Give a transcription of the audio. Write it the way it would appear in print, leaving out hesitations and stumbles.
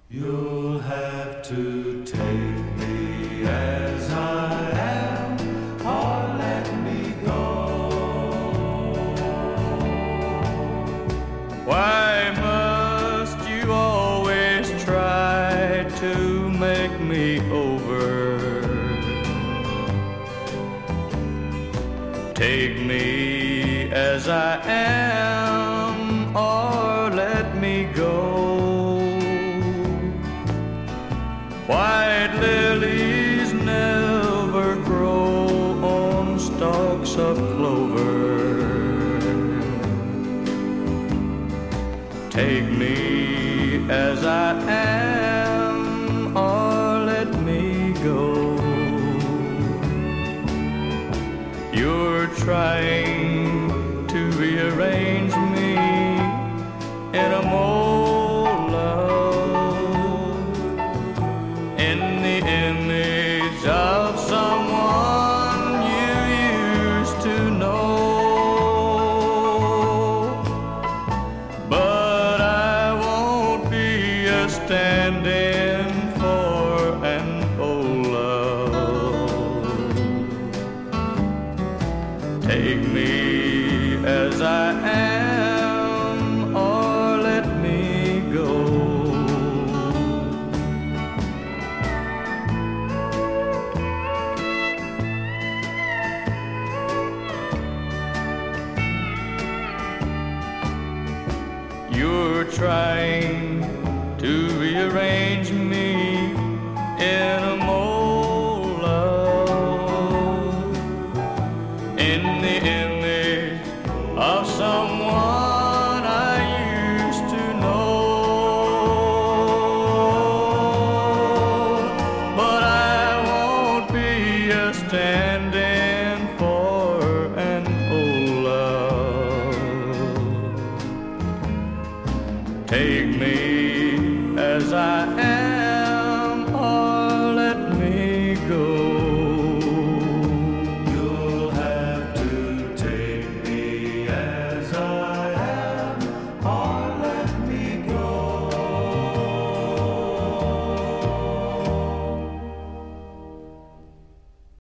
You'll have to take me as I am, or let me go. Why must you always try to make me over? Take me as I am, or let me go. White lilies never grow on stalks of clover. Take me as I am, or let me go. You're trying to rearrange me in a mold, love, in the image of someone you used to know. But I won't be a standing